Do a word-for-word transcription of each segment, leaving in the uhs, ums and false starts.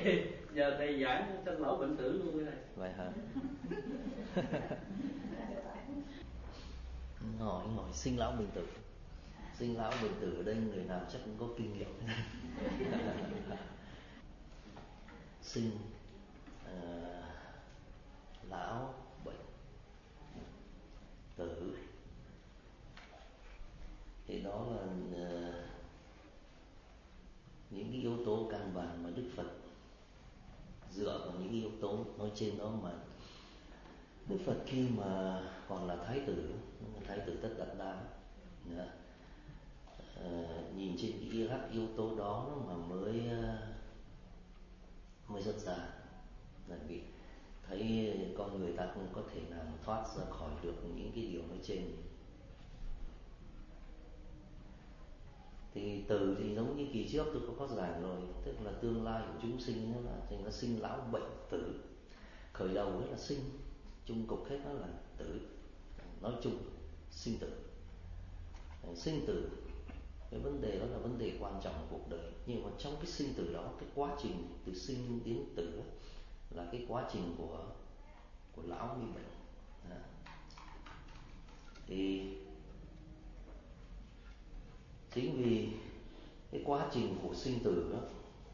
giờ thầy giảng sinh lão bệnh tử luôn cái này. Vậy hả? Hỏi hỏi sinh lão bệnh tử. Sinh lão bệnh tử ở đây người nào chắc cũng có kinh nghiệm. Sinh, uh, lão, bệnh, tử, thì đó là uh, những cái yếu tố căn bản mà Đức Phật dựa vào những yếu tố nói trên đó mà Đức Phật khi mà còn là Thái tử, Thái tử Tất Đạt Đa, uh, nhìn trên cái các yếu tố đó mà mới uh, mới rất ra, là vì thấy con người ta không có thể nào thoát ra khỏi được những cái điều nói trên. Thì từ thì giống như kỳ trước tôi có có giảng rồi, tức là tương lai của chúng sinh là thành ra sinh lão bệnh tử. Khởi đầu hết là sinh, chung cục hết nó là tử. Nói chung sinh tử, sinh tử cái vấn đề đó là vấn đề quan trọng của cuộc đời. Nhưng mà trong cái sinh tử đó, cái quá trình từ sinh đến tử đó, là cái quá trình của của lão bị bệnh. À. Thì chính vì cái quá trình của sinh tử đó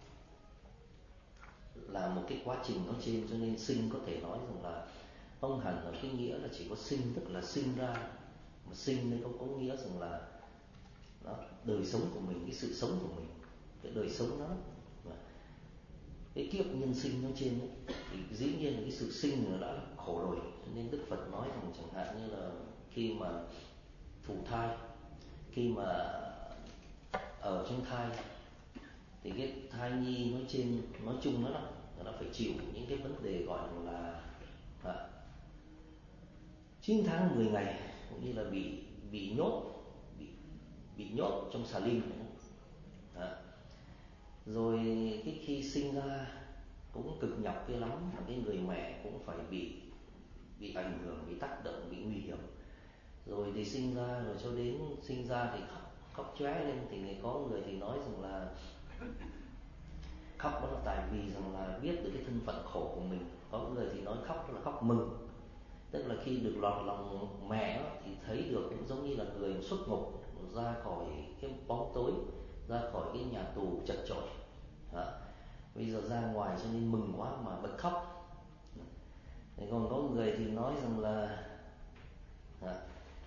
là một cái quá trình nói trên, cho nên sinh có thể nói rằng là không hẳn ở cái nghĩa là chỉ có sinh tức là sinh ra, mà sinh nên có có nghĩa rằng là đó, đời sống của mình, cái sự sống của mình, cái đời sống đó, cái kiếp nhân sinh nói trên ấy, thì dĩ nhiên là cái sự sinh nó đã khổ rồi. Cho nên Đức Phật nói rằng chẳng hạn như là khi mà thụ thai, khi mà ở trong thai, thì cái thai nhi nói trên nói chung đó, đó nó phải chịu những cái vấn đề gọi là à, chín tháng mười ngày, cũng như là bị bị nhốt bị bị nhốt trong xà lim đó. Rồi cái khi sinh ra cũng cực nhọc kia lắm, mà cái người mẹ cũng phải bị bị ảnh hưởng, bị tác động, bị nguy hiểm. Rồi thì sinh ra, rồi cho đến sinh ra thì khóc khóc chóe lên, thì người có người thì nói rằng là khóc đó là tại vì rằng là biết được cái thân phận khổ của mình. Có người thì nói khóc là khóc mừng, tức là khi được lọt lòng mẹ đó, thì thấy được cũng giống như là người xuất ngục ra khỏi cái bóng tối, ra khỏi cái nhà tù chật chội. Bây giờ ra ngoài cho nên mừng quá mà bật khóc. Thế còn có người thì nói rằng là à,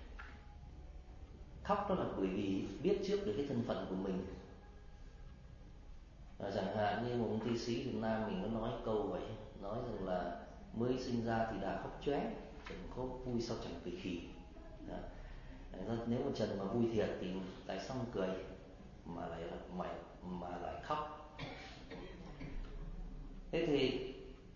khóc đó là bởi vì biết trước được cái thân phận của mình. À, chẳng hạn như một ông thi sĩ Việt Nam mình có nói câu vậy, nói rằng là mới sinh ra thì đã khóc chóe, chẳng có vui sao chẳng cười khỉ. À, nếu mà Trần mà vui thiệt thì tại sao không cười mà lại mà, mà lại khóc? Thế thì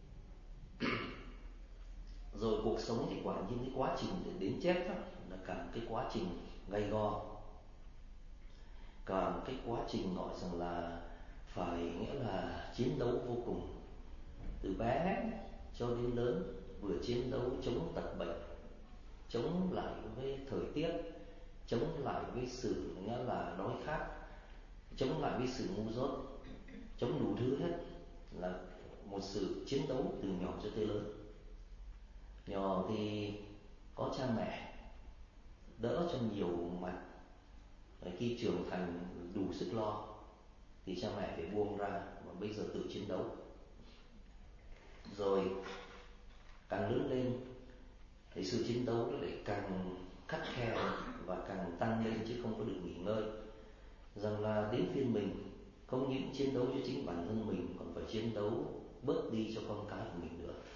rồi cuộc sống thì quả nhiên cái quá trình để đến chết đó là cả một cái quá trình gay go, cả một cái quá trình gọi rằng là phải nghĩa là chiến đấu vô cùng, từ bé cho đến lớn, vừa chiến đấu chống tật bệnh, chống lại với thời tiết, chống lại với sự nghĩa là đói khát, chống lại với sự ngu dốt, chống đủ thứ hết, là một sự chiến đấu từ nhỏ cho tới lớn. Nhỏ thì có cha mẹ đỡ cho nhiều mặt, khi trưởng thành đủ sức lo thì cha mẹ phải buông ra và bây giờ tự chiến đấu. Rồi càng lớn lên thì sự chiến đấu nó lại càng khắt khe và càng tăng lên chứ không có được nghỉ ngơi. Rằng là đến phiên mình không những chiến đấu cho chính bản thân mình, còn phải chiến đấu bớt đi cho con cái của mình nữa.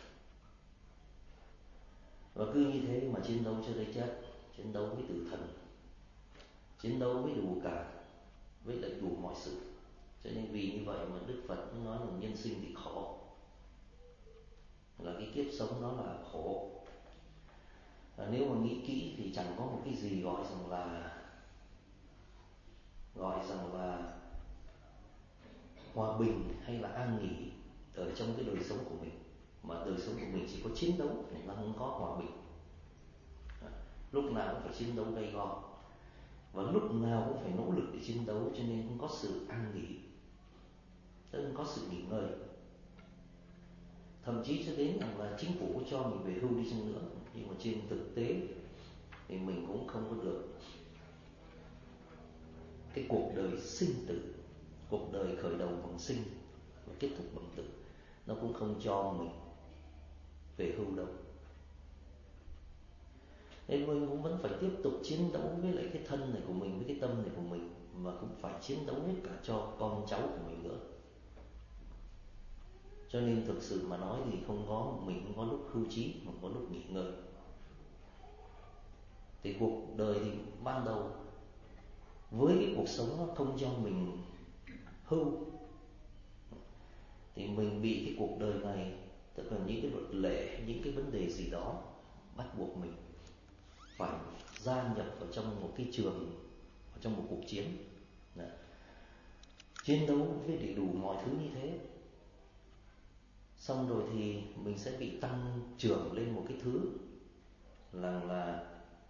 Và cứ như thế mà chiến đấu cho tới chết, chiến đấu với tử thần, chiến đấu với đủ cả, với lại đủ mọi sự. Cho nên vì như vậy mà Đức Phật nói là nhân sinh thì khổ, là cái kiếp sống đó là khổ. À, nếu mà nghĩ kỹ thì chẳng có một cái gì gọi rằng là gọi rằng là hòa bình hay là an nghỉ ở trong cái đời sống của mình, mà đời sống của mình chỉ có chiến đấu thì nó không có hòa bình. À, lúc nào cũng phải chiến đấu gay go, và lúc nào cũng phải nỗ lực để chiến đấu, cho nên không có sự an nghỉ, tức không có sự nghỉ ngơi. thậm chí cho đến rằng là chính phủ cho mình về hưu đi chăng nữa, nhưng mà trên thực tế thì mình cũng không có được cái cuộc đời sinh tử, cuộc đời khởi đầu bằng sinh và kết thúc bằng tử, nó cũng không cho mình về hưu đâu. Nên mình cũng vẫn phải tiếp tục chiến đấu với lại cái thân này của mình, với cái tâm này của mình, và cũng phải chiến đấu hết cả cho con cháu của mình nữa. Cho nên thực sự mà nói thì không có, mình không có lúc hưu trí mà có lúc nghỉ ngơi. Thì cuộc đời thì ban đầu với cái cuộc sống nó không cho mình hưu, thì mình bị cái cuộc đời này, tức là những cái luật lệ, những cái vấn đề gì đó bắt buộc mình phải gia nhập vào trong một cái trường, vào trong một cuộc chiến. Đấy. Chiến đấu với đầy đủ mọi thứ như thế. Xong rồi thì mình sẽ bị tăng trưởng lên một cái thứ là là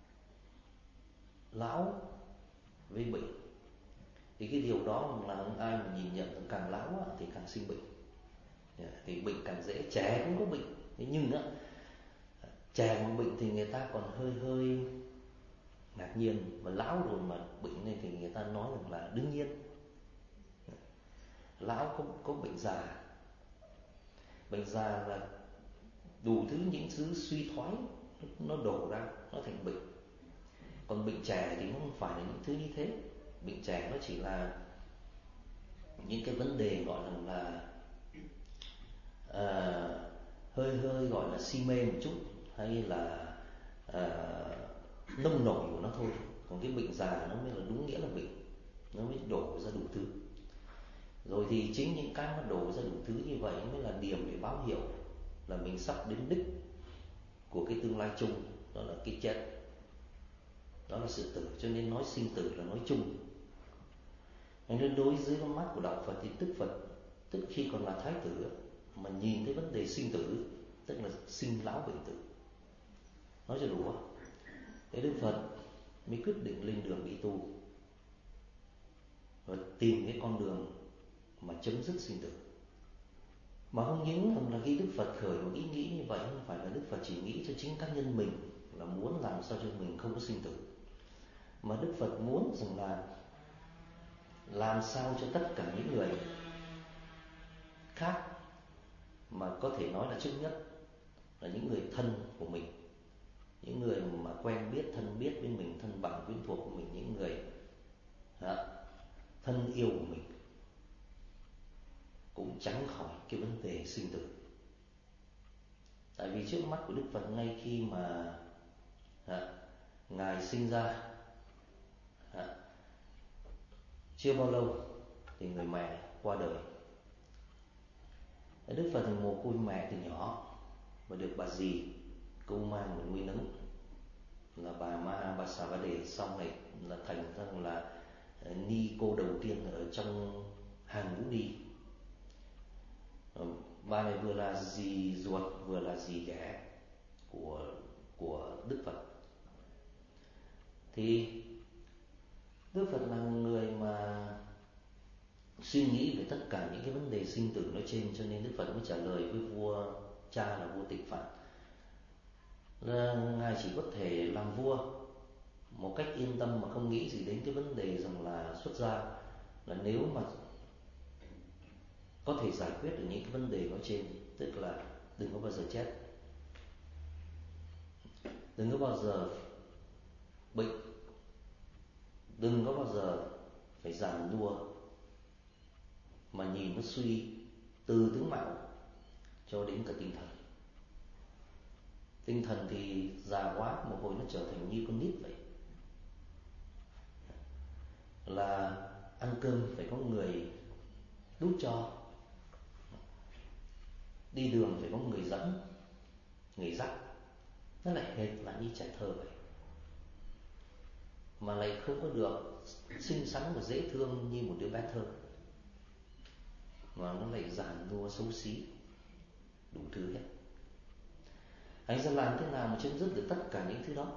lão với bệnh. Thì cái điều đó là ai mà nhìn nhận càng lão thì càng sinh bệnh. Thì bệnh càng dễ, trẻ cũng có bệnh. Thế nhưng á, trẻ mà bệnh thì người ta còn hơi hơi ngạc nhiên, mà lão rồi mà bệnh này thì người ta nói rằng là đương nhiên. Lão có, có bệnh già. Bệnh già là đủ thứ những thứ suy thoái nó đổ ra, nó thành bệnh. Còn bệnh trẻ thì nó không phải là những thứ như thế. Bệnh trẻ nó chỉ là những cái vấn đề gọi là, là à, hơi hơi gọi là si mê một chút, hay là à, nông nổi của nó thôi. Còn cái bệnh già nó mới là đúng nghĩa là bệnh, nó mới đổ ra đủ thứ. Rồi thì chính những cái nó đổ ra đủ thứ như vậy mới là điểm để báo hiệu là mình sắp đến đích của cái tương lai chung, đó là cái chết, đó là sự tử. Cho nên nói sinh tử là nói chung. Nên đối dưới con mắt của đạo Phật thì Đức Phật, tức khi còn là thái tử mà nhìn thấy vấn đề sinh tử, tức là sinh lão bệnh tử, nói cho đủ. Thế Đức Phật mới quyết định lên đường đi tu và tìm cái con đường mà chấm dứt sinh tử. Mà không những rằng là khi Đức Phật khởi một ý nghĩ như vậy, không phải là Đức Phật chỉ nghĩ cho chính cá nhân mình là muốn làm sao cho mình không có sinh tử, mà Đức Phật muốn rằng là làm sao cho tất cả những người khác mà có thể nói là trước nhất là những người thân của mình, những người mà quen biết, thân biết với mình, thân bằng quyến thuộc của mình, những người đó, thân yêu của mình, cũng tránh khỏi cái vấn đề sinh tử. Tại vì trước mắt của Đức Phật ngay khi mà đó, Ngài sinh ra đó, chưa bao lâu thì người mẹ qua đời. Đức Phật thì mồ côi mẹ từ nhỏ và được bà dì cưu mang và nuôi nấng là bà Ma Bà Xà Bà Đề, sau này là thành ra là ni cô đầu tiên ở trong hàng ngũ ni. Bà này vừa là dì ruột vừa là dì ghẻ của của Đức Phật. Thì Đức Phật là người mà suy nghĩ về tất cả những cái vấn đề sinh tử nói trên, cho nên Đức Phật mới trả lời với vua cha là vua Tịch Phạn là Ngài chỉ có thể làm vua một cách yên tâm mà không nghĩ gì đến cái vấn đề rằng là xuất gia, là nếu mà có thể giải quyết được những cái vấn đề nói trên, tức là đừng có bao giờ chết, đừng có bao giờ bệnh, đừng có bao giờ phải già nua mà nhìn nó suy từ tướng mạo cho đến cả tinh thần. Tinh thần thì già quá, một hồi nó trở thành như con nít vậy. Là ăn cơm phải có người đút cho, đi đường phải có người dẫn, người dắt. Nó lại hệt là như trẻ thơ vậy, mà lại không có được xinh xắn và dễ thương như một đứa bé thơ, mà nó lại già nua xấu xí đủ thứ hết. Anh sẽ làm thế nào mà chấm dứt được tất cả những thứ đó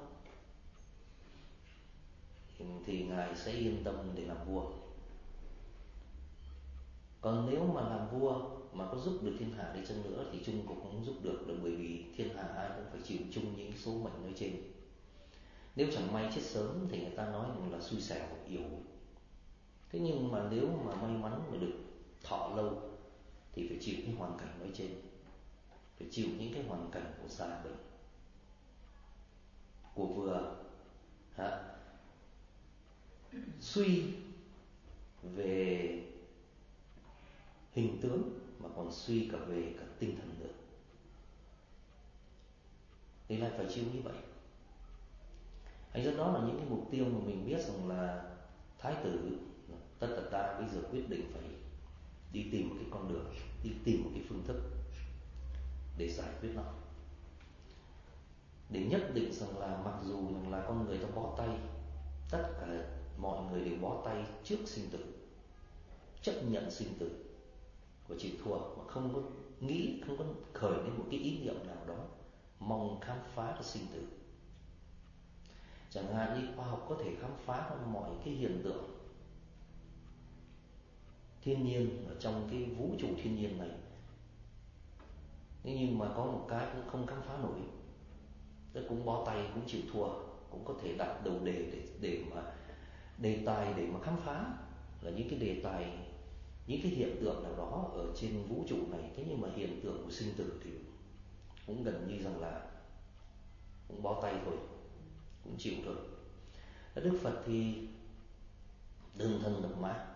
thì Ngài sẽ yên tâm để làm vua. Còn nếu mà làm vua mà có giúp được thiên hạ đi chăng nữa thì chung cũng không giúp được, là bởi vì thiên hạ ai cũng phải chịu chung những số mệnh nói trên. Nếu chẳng may chết sớm thì người ta nói là xui xẻo, yếu. Thế nhưng mà nếu mà may mắn mà được thọ lâu thì phải chịu những hoàn cảnh nói trên, phải chịu những cái hoàn cảnh của già bệnh, của vừa hả? Suy về hình tướng mà còn suy cả về cả tinh thần nữa, thì lại phải chịu như vậy. Thành ra đó là những cái mục tiêu mà mình biết rằng là Thái tử Tất Đạt Đa bây giờ quyết định phải đi tìm một cái con đường, đi tìm một cái phương thức để giải quyết nó, để nhất định rằng là mặc dù rằng là con người ta bó tay, tất cả mọi người đều bó tay trước sinh tử, chấp nhận sinh tử và chịu thua, mà không có nghĩ, không có khởi lên một cái ý niệm nào đó mong khám phá ra sinh tử. Chẳng hạn như khoa học có thể khám phá ra mọi cái hiện tượng thiên nhiên ở trong cái vũ trụ thiên nhiên này, nhưng mà có một cái cũng không khám phá nổi, tức cũng bó tay, cũng chịu thua, cũng có thể đặt đầu đề để để mà đề tài để mà khám phá là những cái đề tài, những cái hiện tượng nào đó ở trên vũ trụ này. Thế nhưng mà hiện tượng của sinh tử thì cũng gần như rằng là cũng bó tay thôi, cũng chịu thôi. Đức Phật thì đương thân độc mã,